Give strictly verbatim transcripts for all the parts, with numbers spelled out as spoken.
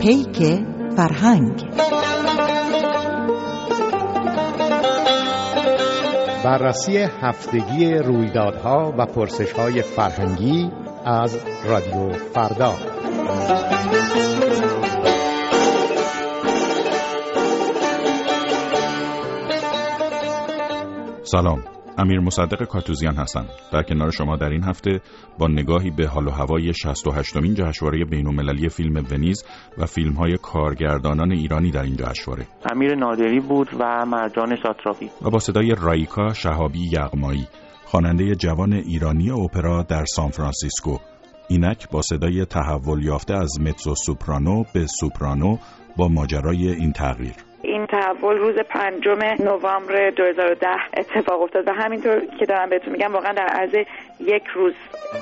پیک فرهنگ. بررسی هفتگی رویدادها و پرسش‌های فرهنگی از رادیو فردا. سلام، امیر مصدق کاتوزیان هستم. در کنار شما در این هفته با نگاهی به حال و هوای شصت و هشتمین جشنواره بین‌المللی فیلم ونیز و فیلم‌های کارگردانان ایرانی در این جشنواره. امیر نادری بود و مرجان ساتراپی. و با صدای رایکا شهابی یغمایی، خواننده جوان ایرانی اپرا در سان فرانسیسکو. اینک با صدای تحول یافته از متزو سوپرانو به سوپرانو با ماجرای این تغییر. این تحول روز پنجم نوامبر دو هزار و ده اتفاق افتاد و همینطور که دارم بهتون میگم واقعا در عرض یک روز.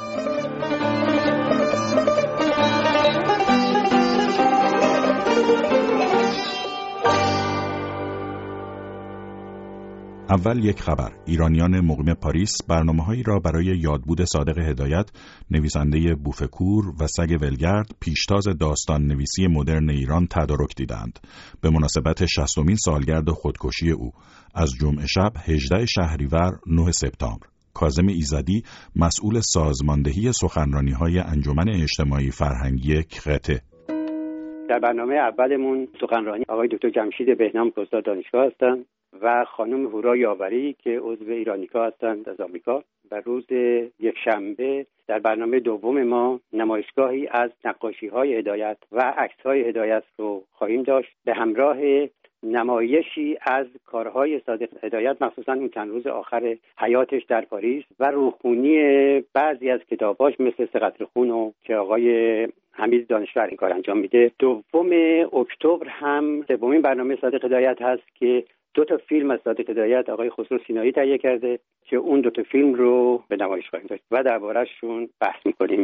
اول یک خبر. ایرانیان مقیم پاریس برنامه‌هایی را برای یادبود صادق هدایت، نویسنده بوفکور و سگ ولگرد، پیشتاز داستان نویسی مدرن ایران تدارک دیدند به مناسبت شصتمین سالگرد خودکشی او از جمعه شب هجدهم شهریور نه سپتامبر. کاظم ایزدی مسئول سازماندهی سخنرانی‌های انجمن اجتماعی فرهنگی کغته. در برنامه اولمون سخنرانی آقای دکتر جمشید بهنام که استاد دانشگاه هستند و خانم هورا یاوری که عضو ایرانیکا هستند از آمریکا. و روز یکشنبه در برنامه دوم ما نمایشگاهی از نقاشی‌های هدایت و عکس‌های هدایت رو خواهیم داشت به همراه نمایشی از کارهای صادق هدایت، مخصوصا اون چند روز آخر حیاتش در پاریس و روخونی بعضی از کتاباش مثل سه قطره خون که آقای حمید دانشور این کار انجام میده. دوم اکتبر هم سومین برنامه صادق هدایت هست که دو تا فیلم از صادق هدایت آقای خسرو سینایی تهیه کرده که اون دو تا فیلم رو به نمایش خواهیم داشت و درباره‌شون بحث می‌کنیم.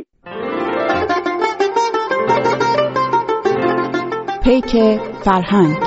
پیک فرهنگ.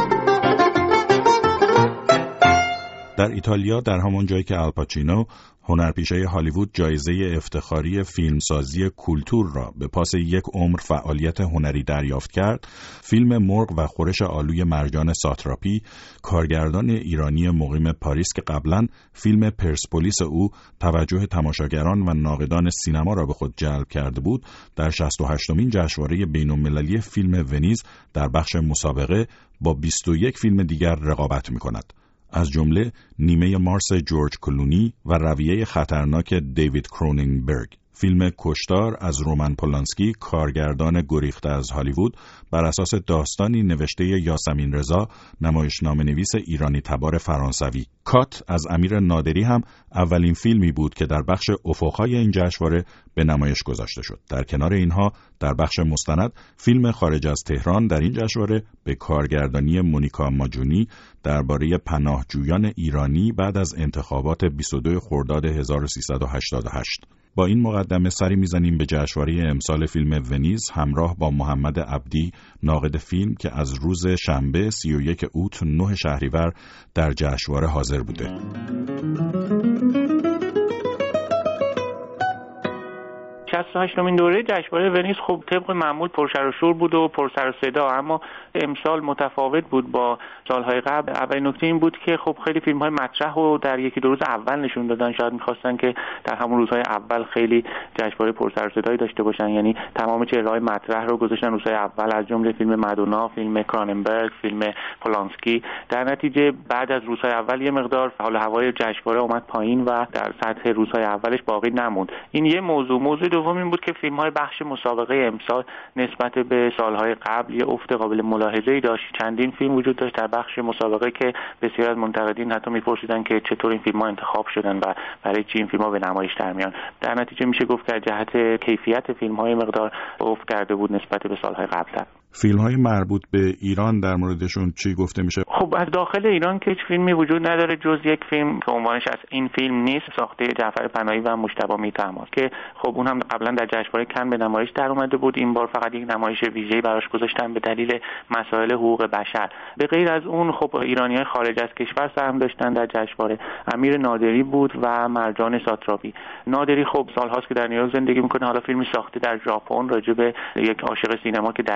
در ایتالیا، در همان جایی که آلپاچینو هنرپیشه هالیوود جایزه افتخاری فیلمسازی کولتور را به پاس یک عمر فعالیت هنری دریافت کرد، فیلم مرغ و خورش آلوی مرجان ساتراپی، کارگردان ایرانی مقیم پاریس که قبلاً فیلم پرسپولیس او توجه تماشاگران و ناقدان سینما را به خود جلب کرده بود، در شصت و هشتمین جشنواره بین‌المللی فیلم ونیز در بخش مسابقه با بیست و یک فیلم دیگر رقابت می‌کند. از جمله نیمه مارس جورج کلونی و رویه خطرناک دیوید کرونینگبرگ. فیلم کشتار از رومن پولانسکی، کارگردان گریخته از هالیوود، بر اساس داستانی نوشته یاسمین رضا، نمایشنامه نویس ایرانی تبار فرانسوی. کات از امیر نادری هم اولین فیلمی بود که در بخش افق‌های این جشنواره به نمایش گذاشته شد. در کنار اینها در بخش مستند فیلم خارج از تهران در این جشنواره به کارگردانی مونیکا ماجونی درباره پناهجویان ایرانی بعد از انتخابات بیست و دوم خرداد هزار و سیصد و هشتاد و هشت. با این مقدمه سری میزنیم به جشنواره امسال فیلم ونیز همراه با محمد عبدی، ناقد فیلم که از روز شنبه سی و یک اوت نه شهریور در جشنواره حاضر بوده. شصت و هشتمین دوره جشنواره ونیز خب طبق معمول پرشر و شور بود و پرسر و صدا، اما امسال متفاوت بود با سالهای قبل. اولین نکته این بود که خب خیلی فیلم‌های مطرح رو در یکی دو روز اول نشون دادن. شاید می‌خواستن که در همون روزهای اول خیلی جشنواره پرسر و صدایی داشته باشن، یعنی تمام چهره‌های مطرح رو گذاشتن روزهای اول، از جمله فیلم مادونا، فیلم کروننبرگ، فیلم پولانسکی. در نتیجه بعد از روزهای اول یه مقدار حال و هوای جشنواره اومد پایین و در سطح روزهای اولش باقی نموند. این یه موضوع. موضوع دوم این بود که فیلم‌های بخش مسابقه امسال نسبت به سالهای قبل یه افت قابل ملاحظه‌ای داشت. چندین فیلم وجود داشت در بخش مسابقه که بسیار از منتقدین حتی می‌پرسیدن که چطور این فیلم‌ها انتخاب شدن و برای چی این فیلم‌ها به نمایش در میان. در نتیجه میشه گفت که از جهت کیفیت فیلم‌های مقدار افت کرده بود نسبت به سالهای قبل. فیلم‌های مربوط به ایران در موردشون چی گفته میشه؟ خب از داخل ایران که هیچ فیلمی وجود نداره جز یک فیلم که عنوانش از این فیلم نیست، ساخته جعفر پناهی و مجتبی میرطرزی که خب اون هم قبلا در جشنواره کن به نمایش در اومده بود. این بار فقط یک نمایش ویژه‌ای براش گذاشتن به دلیل مسائل حقوق بشر. به غیر از اون خب ایرانی‌های خارج از کشور سهم داشتن در جشنواره. امیر نادری بود و مرجان ساتراپی. نادری خب سال‌هاست که در نیویورک زندگی می‌کنه، حالا فیلمی ساخته در ژاپن راجع به یک عاشق سینما که درگیر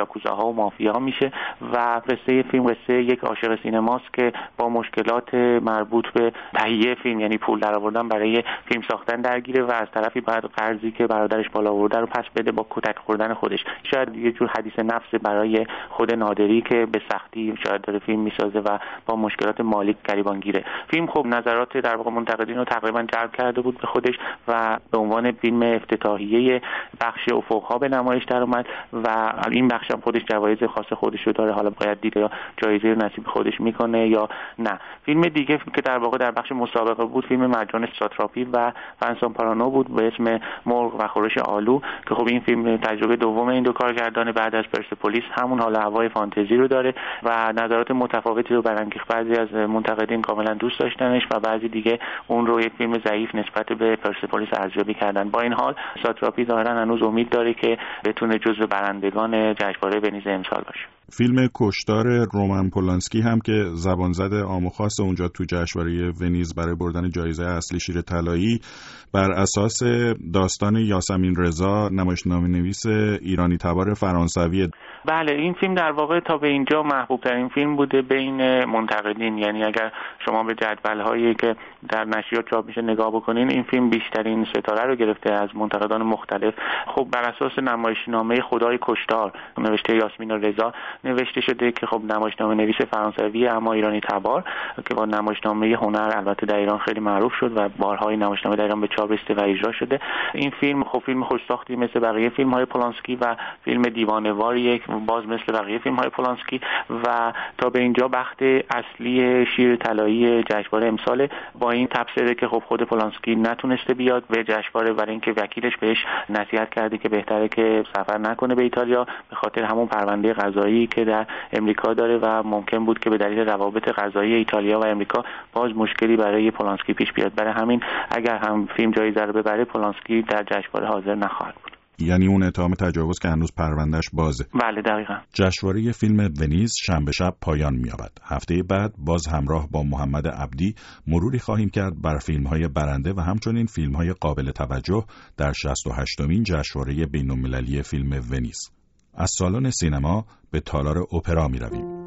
یاکوزاها و مافیا میشه و قصه فیلم قصه یک عاشق سینماست که با مشکلات مربوط به تهیه فیلم یعنی پول درآوردن برای فیلم ساختن درگیره و از طرفی بعد قرضی که برادرش بالا آورده رو پس بده با کتک خوردن خودش. شاید یه جور حدیث نفس برای خود نادری که به سختی شاید داره فیلم میسازه و با مشکلات مالی گریبانگیره. فیلم خب نظرات در واقع منتقدین رو تقریبا جلب کرده بود به خودش و به عنوان فیلم افتتاحیه بخش افق‌ها به نمایش در اومد و این بخش هم خودش جوایز خاص خودش رو داره. حالا باید دید یا جایزه رو نصیب خودش میکنه یا نه. فیلم دیگه که در واقع در بخش مسابقه بود فیلم مرجان ساتراپی و فنسون پارانو بود به اسم مرغ و خورش آلو که خب این فیلم تجربه دوم این دو کارگردان بعد از پرسپولیس همون حال هوای فانتزی رو داره و نظرات متفاوتی رو برانگیخت. بعضی از منتقدین کاملا دوست داشتنش و بعضی دیگه اون رو یک فیلم ضعیف نسبت به پرسپولیس ارزیابی کردن. با این حال ساتراپی ظاهرا هنوز امید داره که بتونه جزو برندگان جشنواره ونیز امسال باشه. فیلم کشتار رومن پولانسکی هم که زبانزد عام و خاص اونجا تو جشنواره ونیز برای بردن جایزه اصلی شیر طلایی بر اساس داستان یاسمین رضا نمایشنامه‌نویس ایرانی تبار فرانسوی. بله این فیلم در واقع تا به اینجا محبوب ترین فیلم بوده بین منتقدین. یعنی اگر شما به جدول‌هایی که در نشریات چاپ میشه نگاه بکنین این فیلم بیشترین ستاره رو گرفته از منتقدان مختلف. خب بر اساس نمایشنامه خدای کشتار نوشته یاسمین رضا نوشته شده که خب نمایشنامه‌نویس فرانسوی اما ایرانی تبار که با نمایشنامه هنر البته در ایران خیلی معروف شد و بارها این نمایشنامه در ایران به چاپ رسیده و اجرا شده. این فیلم خب فیلم خوش‌ساختی مثل بقیه فیلم‌های پولانسکی و فیلم دیوانه‌واری باز مثل بقیه فیلم‌های پولانسکی و تا به اینجا بخت اصلی شیر طلایی جشنواره امسال با این تبصره که خب خود پولانسکی نتونسته بیاد به جشنواره برای اینکه وکیلش بهش نصیحت کرده که بهتره که سفر نکنه به ایتالیا به خاطر همون پرونده قضایی که در امریکا داره و ممکن بود که به دلیل روابط قضایی ایتالیا و امریکا باز مشکلی برای پولانسکی پیش بیاد. برای همین اگر هم فیلم جایزه رو ببره پولانسکی در جشنواره حاضر نخواهد بود. یعنی اون اتهام تجاوز که هنوز پروندهش بازه. بله دقیقاً. جشنواره فیلم ونیز شنبه شب پایان می‌یابد. هفته بعد باز همراه با محمد عبدی مروری خواهیم کرد بر فیلم‌های برنده و همچنین فیلم‌های قابل توجه در شصت و هشتمین جشنواره بین‌المللی فیلم ونیز. از سالن سینما به تالار اپرا می‌رویم.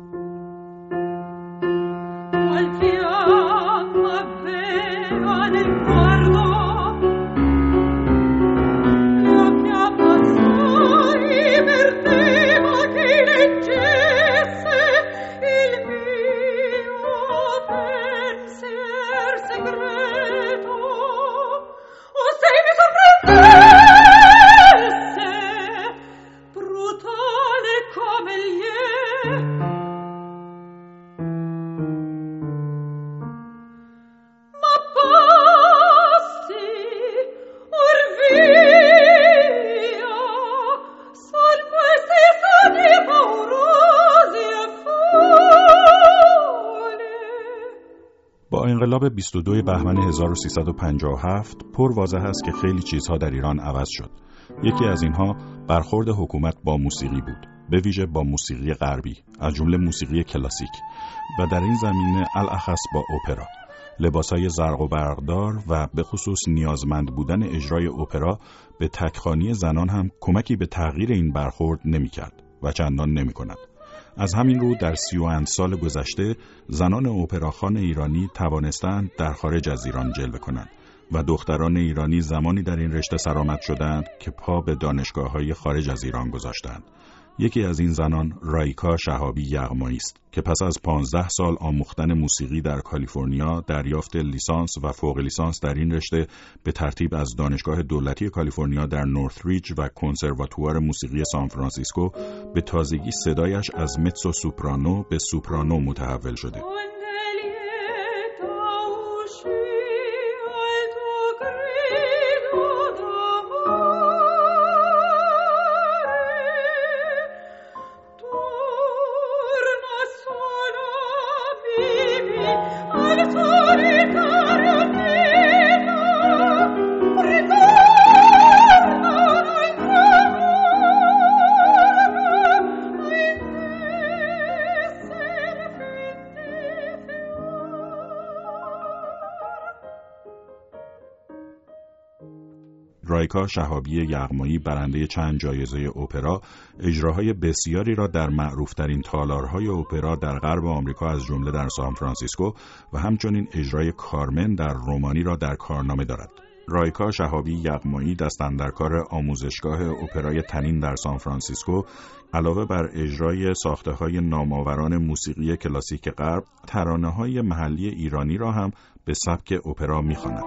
انقلاب بیست و دوم بهمن هزار و سیصد و پنجاه و هفت پر واضح است که خیلی چیزها در ایران عوض شد. یکی از اینها برخورد حکومت با موسیقی بود، به ویژه با موسیقی غربی، از جمله موسیقی کلاسیک و در این زمینه الاخص با اپرا. لباسای زرق و برقدار و به خصوص نیازمند بودن اجرای اپرا به تکخوانی زنان هم کمکی به تغییر این برخورد نمی‌کرد و چندان نمی‌کند. از همین رو در سی و اند سال گذشته زنان اپراخوان ایرانی توانستند در خارج از ایران جلوه کنند و دختران ایرانی زمانی در این رشته سرآمد شدند که پا به دانشگاه‌های خارج از ایران گذاشتند. یکی از این زنان رایکا شهابی یغمایی است که پس از پانزده سال آموختن موسیقی در کالیفرنیا دریافت لیسانس و فوق لیسانس در این رشته به ترتیب از دانشگاه دولتی کالیفرنیا در نورثریج و کنسرواتوار موسیقی سان فرانسیسکو به تازگی صدایش از متسو سوپرانو به سوپرانو متحول شده. رایکا شهابی یغمایی برنده چند جایزه اپرا اجراهای بسیاری را در معروفترین تالارهای اپرا در غرب آمریکا از جمله در سان فرانسیسکو و همچنین اجرای کارمن در رومانی را در کارنامه دارد. رایکا شهابی یغمایی دستاندرکار آموزشگاه اپرای تنین در سان فرانسیسکو علاوه بر اجرای ساخته‌های نامآوران موسیقی کلاسیک غرب، ترانه‌های محلی ایرانی را هم به سبک اپرا می‌خواند.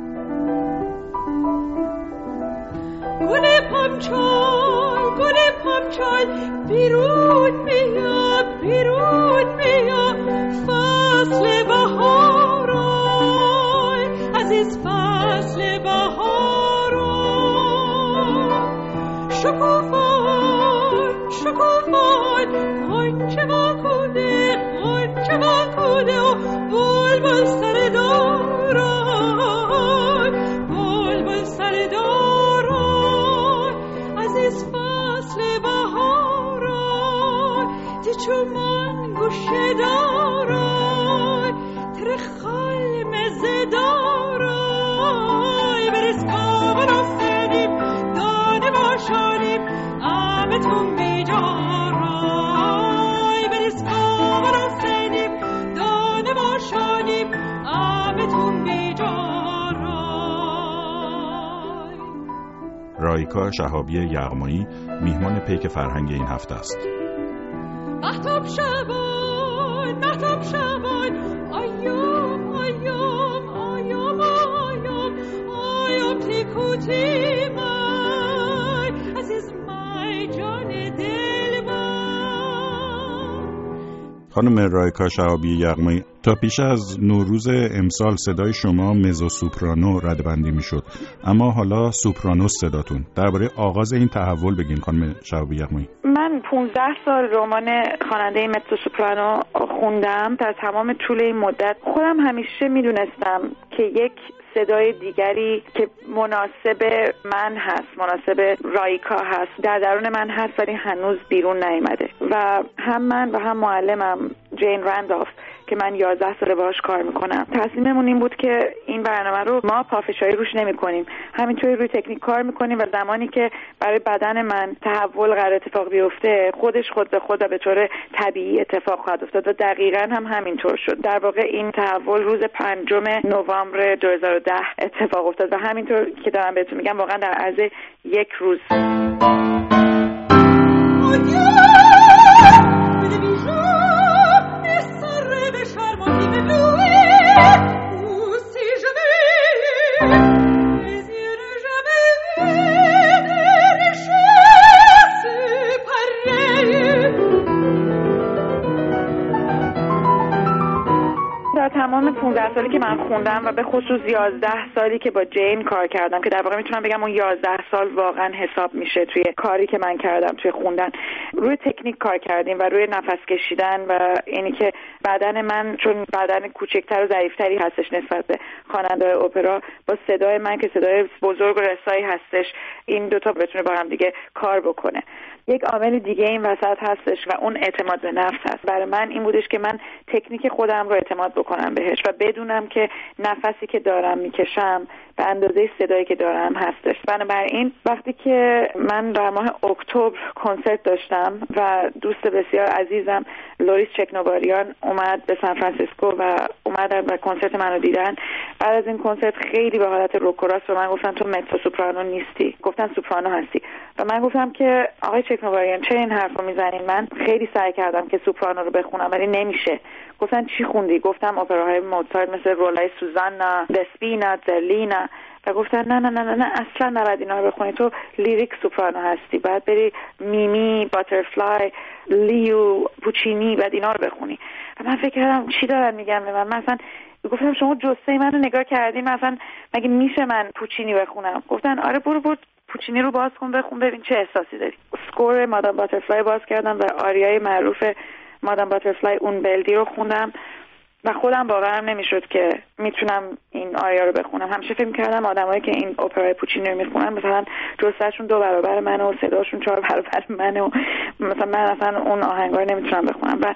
گل پامچال گل پامچال بیرون بیا بیرون بیا فصل بهار عزیز فصل بهار شکوفان شکوفان غنچه واکوده غنچه واکوده و بلبل سر داران بلبل سر داران عزیز فصل بهاران دی چومان گوشه داران ترخال مزه داران برس کامن افتادیم دانه باشانیم آمتون بیجارای برس کامن افتادیم دانه باشانیم آمتون بیجارای. رایکا شهابی یغمایی میهمان پیک فرهنگ این هفته است. مهتاب شبان مهتاب شبان آیام آیام آیام آیام آیام تیکوتی من عزیز مای جان دل من. خانم رایکا شهابی یغمایی، تا پیش از نوروز امسال صدای شما مزو سوپرانو ردبندی میشد، اما حالا سوپرانو صداتون. درباره آغاز این تحول بگین خانم شهابی یغمایی. من پونزده سال رمان خواننده متزو سوپرانو خوندم. در تمام طول این مدت خودم همیشه میدونستم که یک صدای دیگری که مناسب من هست، مناسب رایکا هست، در درون من هست ولی هنوز بیرون نیامده. و هم من و هم معلمم جین رندولف که من یازده ساله باهاش کار میکنم، تصمیممون این بود که این برنامه رو ما پافشاری روش نمیکنیم، همینطوری روی تکنیک کار میکنیم و زمانی که برای بدن من تحول قرار اتفاق بیفته خودش خود به خود و به طور طبیعی اتفاق خواهد افتاد و دقیقاً هم همینطور شد. در واقع این تحول روز پنجم نوامبر دو هزار و ده اتفاق افتاد و همینطور که دارم بهتون میگم واقعا در عرض یک روز. تمام پانزده سالی که من خوندم و به خصوص یازده سالی که با جین کار کردم که در واقع میتونم بگم اون یازده سال واقعا حساب میشه توی کاری که من کردم توی خوندن، روی تکنیک کار کردیم و روی نفس کشیدن و اینی که بدن من چون بدن کوچکتر و ظریفتری هستش نسبت به خواننده اپرا، با صدای من که صدای بزرگ و رسایی هستش، این دوتا بتونه با هم دیگه کار بکنه. یک عامل دیگه این وسط هستش و اون اعتماد به نفس هست. برای من این بودش که من تکنیک خودم رو اعتماد بکنم بهش و بدونم که نفسی که دارم میکشم به اندازه صدایی که دارم هستش. بنابراین وقتی که من در ماه اکتبر کنسرت داشتم و دوست بسیار عزیزم لوریس چکنوواریان اومد به سان فرانسیسکو و اومدن و کنسرت منو دیدن، بعد از این کنسرت خیلی به حالت روکوراس به من گفتن تو متزو سوپرانو نیستی، گفتن سوپرانو هستی. و من گفتم که آقای چکنوواریان چرا این حرفو میزنین؟ من خیلی سعی کردم که سوپرانو رو بخونم ولی نمیشه. گفتن چی خوندی؟ گفتم اپراهای موزارت مثل رولای سوزانا، دسپینا، زرلینا. و گفتن نه نه نه نه, نه اصلا نباید اینا رو بخونی، تو لیریک سوپرانو هستی، باید بری میمی، باترفلای، لیو، پوچینی، بعد اینا رو بخونی. و من فکر کردم چی دارن میگن به من؟ مثلا گفتم شما جثه منو نگاه کردین، مثلا مگه میشه من پوچینی بخونم؟ گفتن آره برو برو پوچینی رو باز کن بخون ببین چه احساسی داری. اسکور مادام باترفلای باز کردم و آریای معروف مادام باترفلای اون بلدی رو خوندم و خودم باورم نمیشد که میتونم این آریا رو بخونم. همیشه فکر می‌کردم آدمایی که این اپرای پوچینی رو میخونن مثلا جثه‌شون دو برابر منه و صداشون چهار برابر منه و مثلا من اصلا اون آهنگا رو نمیتونم بخونم. و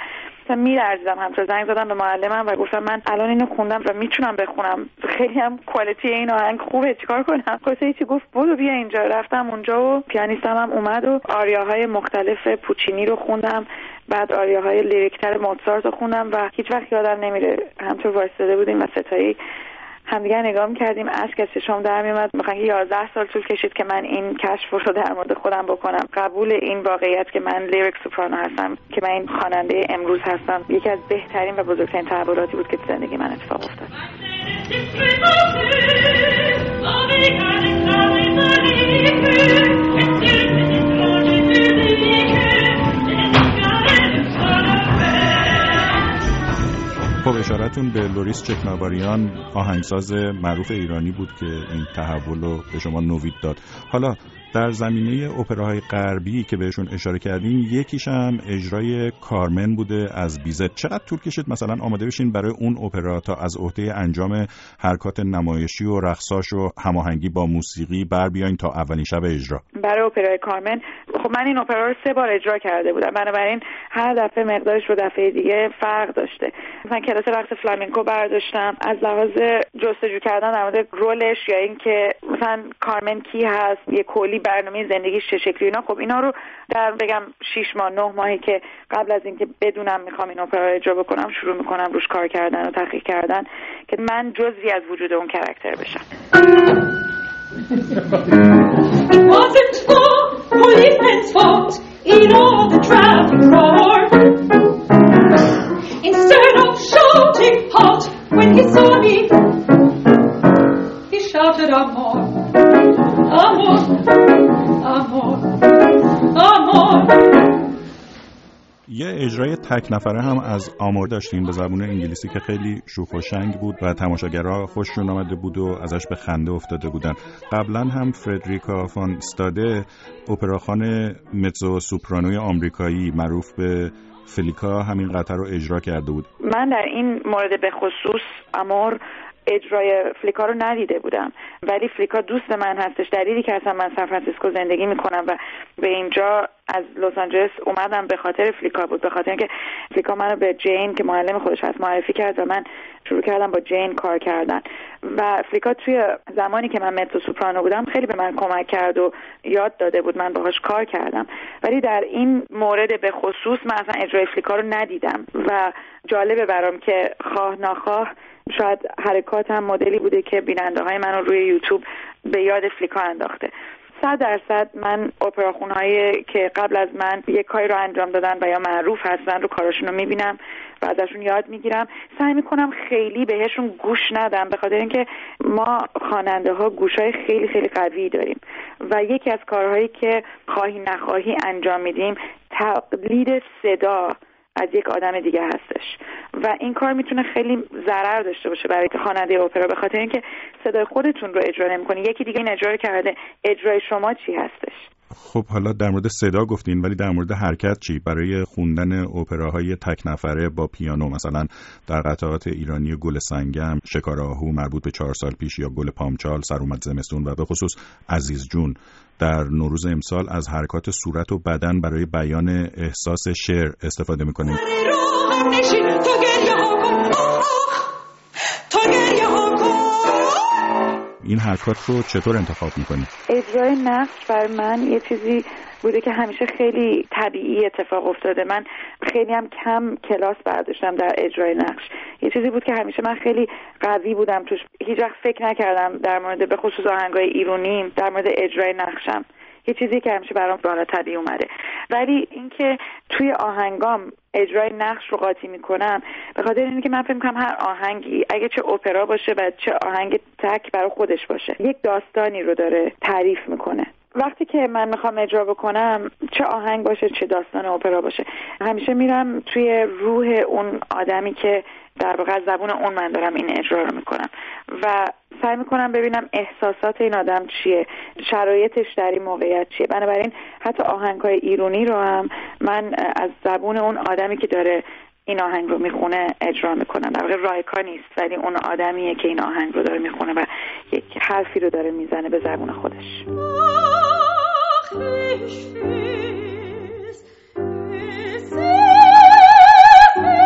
می‌لرزیدم. همچنین زنگ زدم به معلمم و گفتم من الان اینو خوندم و میتونم بخونم، خیلی هم کوالیتی این آهنگ خوبه، چیکار کنم؟ واسه چی گفت برو بیا اینجا. رفتم اونجا و پیانیستم هم اومد و آریاهای مختلف پوچینی رو خوندم، بعد آریاهای لیریکتر موزارت رو خوندم و هیچ وقت یادم نمیره همونطور وایساده بودیم و ستایی همدیگه نگاه می‌کردیم، اشک از چشام در میومد. میخوام که یازده سال طول کشید که من این کشف رو در مورد خودم بکنم، قبول این واقعیت که من لیریک سوپرانو هستم، که من این خواننده امروز هستم. یکی از بهترین و بزرگترین تحولاتی بود که تو زندگی من اتفاق افتاد. خب اشارتون به لوریس چکناواریان، آهنگساز معروف ایرانی بود که این تحول رو به شما نوید داد. حالا در زمینه اپراهای غربی که بهشون اشاره کردین، یکیش هم اجرای کارمن بوده از بیزت. چقدر طول کشید مثلا آماده بشین برای اون اپرا تا از عهده انجام حرکات نمایشی و رقصاش و هماهنگی با موسیقی بر بیاین تا اولین شب اجرا؟ برای اپرای کارمن خب من این اپرا رو سه بار اجرا کرده بودم، بنابراین هر دفعه مقدارش رو دفعه دیگه فرق داشته. مثلا کلاس رقص فلامنکو برداشتم، از لحاظ جستجو کردن در مورد رولش یا اینکه مثلا کارمن کی هست، یه کلی برنامه زندگیش چه شکلی، اینا خب اینا رو در بگم شش ماه نه ماهی که قبل از اینکه بدونم میخوام این اپرا رو اجرا بکنم شروع میکنم روش کار کردن و تحقیق کردن که من جزئی از وجود اون کاراکتر بشم. It wasn't for policemen's fault in all the traffic roar. Instead of shouting halt when he saw me, he shouted amor, amor, amor, amor. یه اجرای تک نفره هم از آمور داشتیم به زبان انگلیسی که خیلی شوخ و شنگ بود و تماشاگرها خوششون آمده بود و ازش به خنده افتاده بودن. قبلا هم فردریکا فان استاده، اپراخوان متزو سوپرانوی آمریکایی معروف به فلیکا، همین قطعه رو اجرا کرده بود. من در این مورد به خصوص آمور اجرای فلیکا رو ندیده بودم، ولی فلیکا دوست من هستش. دلیلی که اصلا من سان فرانسیسکو زندگی میکنم و به اینجا از لس آنجلس اومدم به خاطر فلیکا بود، به خاطر اینکه فلیکا منو به جین که معلم خودش هست معرفی کرد و من شروع کردم با جین کار کردن و فلیکا توی زمانی که من متزو سوپرانو بودم خیلی به من کمک کرد و یاد داده بود، من باهاش کار کردم. ولی در این مورد به خصوص من اصلا اجرای فلیکا رو ندیدم و جالبه برام که خواه ناخواه شاید حرکات هم مدلی بوده که بیننده های من رو روی یوتیوب به یاد فلیکا انداخته. صد درصد من اپراخونهایی که قبل از من یک کاری رو انجام دادن و یا معروف هستن رو کاراشون رو میبینم و ازشون یاد میگیرم. سعی میکنم خیلی بهشون گوش ندم، به خاطر اینکه ما خواننده ها گوشای خیلی خیلی قوی داریم و یکی از کارهایی که خواهی نخواهی انجام میدیم تقلید صدا از یک آدم دیگه هستش و این کار میتونه خیلی ضرر داشته باشه برای خواننده اپرا، به خاطر اینکه صدای خودتون رو اجرا نمی‌کنی، یکی دیگه این اجرا کرده، اجرای شما چی هستش؟ خب حالا در مورد صدا گفتین، ولی در مورد حرکت چی؟ برای خوندن اپراهای تک نفره با پیانو، مثلا در قطعات ایرانی گل سنگم، شکار آهو مربوط به چهار سال پیش، یا گل پامچال، سر اومد زمستون و به خصوص عزیز جون در نوروز امسال، از حرکات صورت و بدن برای بیان احساس شعر استفاده میکنیم. این حرکات رو چطور انتخاب میکنی؟ اجرای نقش برای من یه چیزی بوده که همیشه خیلی طبیعی اتفاق افتاده. من خیلی هم کم کلاس برداشتم در اجرای نقش. یه چیزی بود که همیشه من خیلی قوی بودم توش. هیچ وقت فکر نکردم در مورد به خصوص آهنگای ایرانی در مورد اجرای نقشم. یه چیزی که همیشه برام بالا طبیعی اومده. ولی اینکه توی آهنگام اجرای نقش رو قاطی میکنم به خاطر اینکه من فکر میکنم هر آهنگی اگه چه اپرا باشه و چه آهنگ تک برای خودش باشه یک داستانی رو داره تعریف میکنه. وقتی که من میخوام اجرا بکنم چه آهنگ باشه چه داستان اپرا باشه همیشه میرم توی روح اون آدمی که در واقع زبون اون من دارم این اجرا رو میکنم و سعی میکنم ببینم احساسات این آدم چیه، شرایطش در این موقعیت چیه. بنابراین حتی آهنگ‌های ایرانی رو هم من از زبون اون آدمی که داره این آهنگ رو میخونه اجرا میکنم. در واقع رایکا نیست، ولی اون آدمیه که این آهنگ رو داره میخونه و یک حرفی رو داره میزنه به زبون خودش. Ach,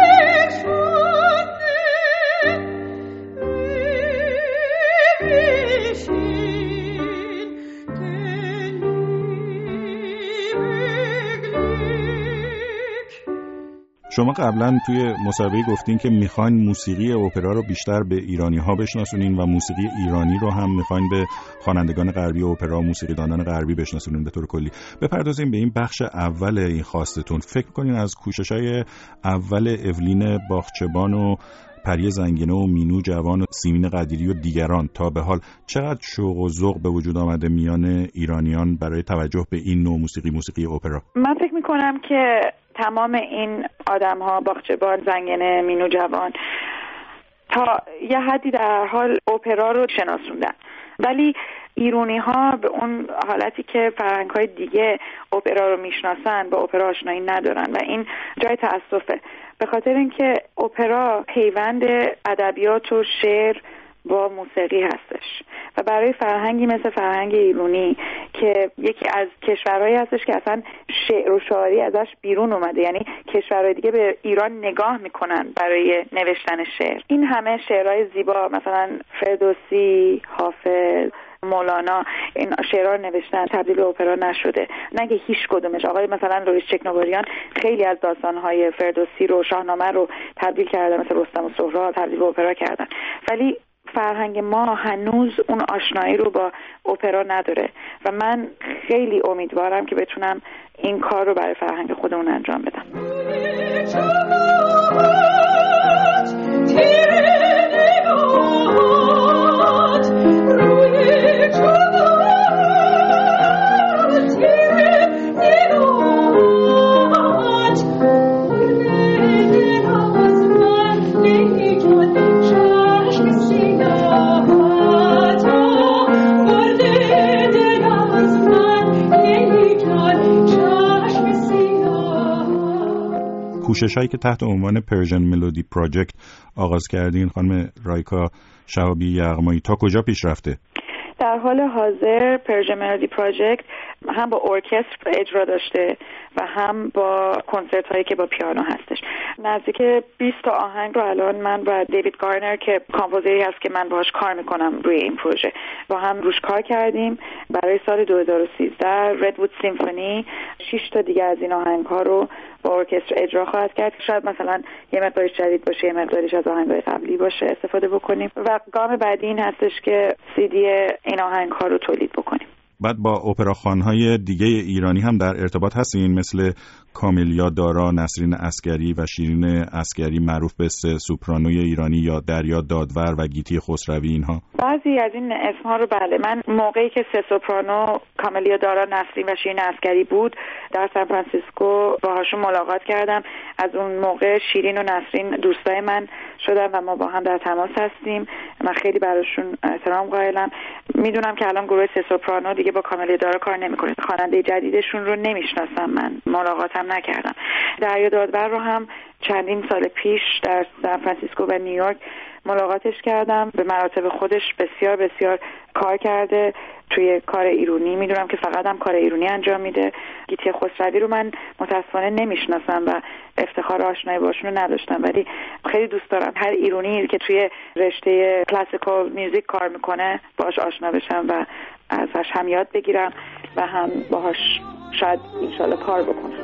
شما قبلا توی مسابقه گفتین که میخواین موسیقی اپرا رو بیشتر به ایرانی ها بشناسونین و موسیقی ایرانی رو هم میخواین به خوانندگان غربی اپرا و موسیقیدانان غربی بشناسونین به طور کلی. بپردازیم به این بخش اول این خواستتون. فکر کنین از کوشش‌های اول اولین باغچبان و پری زنگنه و مینو جوان و سیمین قدیری و دیگران تا به حال چقدر شوق و ذوق به وجود آمده میان ایرانیان برای توجه به این نوع موسیقی، موسیقی اپرا؟ من فکر میکنم که تمام این آدم ها، باغچبان، زنگنه، مینو جوان، تا یه حدی در حال اپرا رو شناسوندن، ولی ایرانی ها به اون حالتی که فرهنگ های دیگه اپرا رو میشناسن با اپرا آشنایی ندارن و این جای تأسفه، به خاطر اینکه اپرا پیوند ادبیات و شعر با موسیقی هستش و برای فرهنگی مثل فرهنگ ایرانی که یکی از کشورهایی هستش که اصلا شعر و شاعری ازش بیرون اومده، یعنی کشورهای دیگه به ایران نگاه میکنن برای نوشتن شعر. این همه شعرهای زیبا مثلا فردوسی، حافظ، مولانا این شعرها نوشتن، تبدیل به اپرا نشده. نگه هیچ کدومش. آقای مثلا لوئیس چکناوریان خیلی از داستانهای فردوسی رو، شاهنامه رو تبدیل کردن، مثل رستم و سهراب تبدیل به اپرا کردن، ولی فرهنگ ما هنوز اون آشنایی رو با اپرا نداره و من خیلی امیدوارم که بتونم این کار رو برای فرهنگ خودمون انجام بدم. کوشش‌هایی که تحت عنوان پرژن ملودی پراجکت آغاز کردین خانم رایکا شهابی یغمایی تا کجا پیش رفته؟ در حال حاضر پرژن ملودی پراجکت هم با ارکستر اجرا داشته و هم با کنسرت هایی که با پیانو هستش. نزدیک بیست تا آهنگ رو الان من و دیوید گارنر که کامپوزری هست که من باهاش کار میکنم روی این پروژه با هم روش کار کردیم. برای سال دو هزار و سیزده ردوود سیمفونی شش تا دیگه از این آهنگ ها رو با ارکستر اجرا خواهد کرد. شاید مثلا یه مقدارش جدید باشه، یه مقدارش از آهنگ‌های قبلی باشه استفاده بکنیم و گام بعدی این هستش که سی دی این آهنگ ها رو تولید بکنیم. بعد با اپراخوان‌های دیگه ایرانی هم در ارتباط هستین، مثل کاملیا دارا، نسرین عسگری و شیرین عسگری معروف به سه سوپرانوی ایرانی یا دریا دادور و گیتی خسروی اینها؟ بعضی از این اسمها رو بله، من موقعی که سه سوپرانو کاملیا دارا، نسرین و شیرین عسگری بود در سان فرانسیسکو باهاشون ملاقات کردم. از اون موقع شیرین و نسرین دوستای من شدن و ما با هم در تماس هستیم. من خیلی براشون احترام قائلم. میدونم که الان گروه سه سوپرانو دیگه با کاملیا دارا کار نمیکنه. خواننده جدیدشون رو نمیشناسم، من ملاقاتم نکردم. دریا دادور رو هم چندین سال پیش در سان فرانسیسکو و نیویورک ملاقاتش کردم. به مراتب خودش بسیار بسیار کار کرده توی کار ایرانی. میدونم که فقط هم کار ایرانی انجام میده. گیتی خسروی رو من متاسفانه نمیشناسم و افتخار آشنایی باشون رو نداشتم، ولی خیلی دوست دارم هر ایرانی که توی رشته کلاسیکال میوزیک کار میکنه باهاش آشنا بشم و ازش هم یاد بگیرم و هم باهاش شاید انشالله کار بکنم.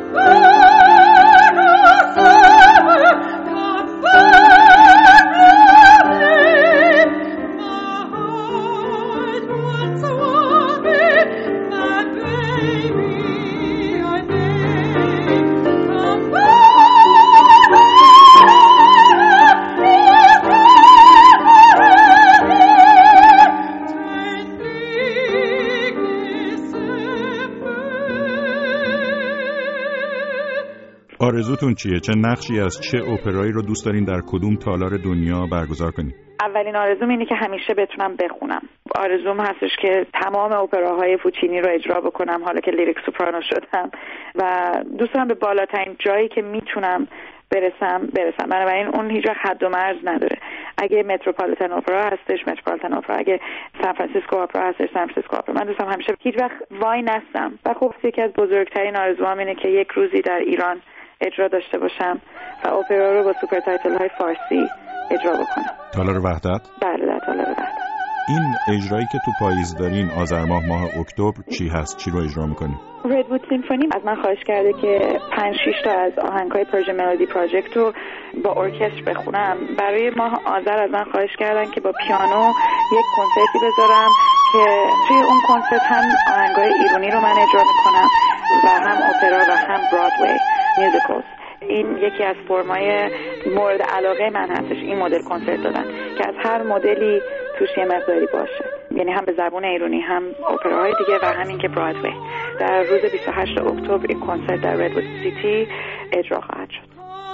آرزوتون چیه؟ چه نقشی از چه اپرایی رو دوست دارین در کدوم تالار دنیا برگزار کنین؟ اولین آرزوم اینه که همیشه بتونم بخونم. آرزوم هستش که تمام اپراهای پوچینی رو اجرا بکنم حالا که لیریک سوپرانو شدم و دوست دارم به بالاترین جایی که میتونم برسم برسم. بنابراین اون هیچ وقت حد و مرز نداره. اگه متروپولیتن اپرا هستش متروپولیتن اپرا، اگه سان فرانسیسکو اپرا هستش سان فرانسیسکو اپرا. من دوستم همیشه هیچ وقت وای نستم و خب یکی از بزرگترین آرزوام اینه که یک روزی در ایران اجرا داشته باشم و اپرا رو با سوپر تایتل های فارسی اجرا بکنم. تالار وحدت؟ بله در تالار وحدت. این اجرایی که تو پاییز دارین آذر ماه ماه اکتبر چی هست؟ چی رو اجرا میکنیم؟ ردوود سیمفونی از من خواهش کرده که پنج شش تا از آهنگ‌های پرژن ملودی پراجکت رو با ارکستر بخونم. برای ماه آذر از من خواهش کردن که با پیانو یک کنسرتی بذارم که توی اون کنسرت هم آهنگ‌های ایرانی رو من اجرا میکنم و هم اپرا و هم برادوی میوزیکلز. این یکی از فرمای مورد علاقه من هستش، این مدل کنسرت دادن که از هر مدلی توش یه مقداری باشه، یعنی هم به زبان ایرانی هم اپراهای دیگه و همین که برادوی. در روز بیست و هشتم اکتبر این کنسرت در ردوود سیتی اجرا خواهد شد.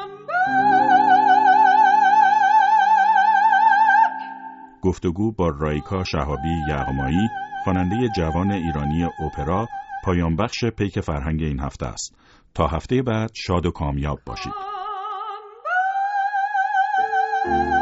گفتگو با رایکا شهابی یغمایی، خواننده جوان ایرانی اپرا، پایان بخش پیک فرهنگ این هفته است. تا هفته بعد شاد و کامیاب باشید.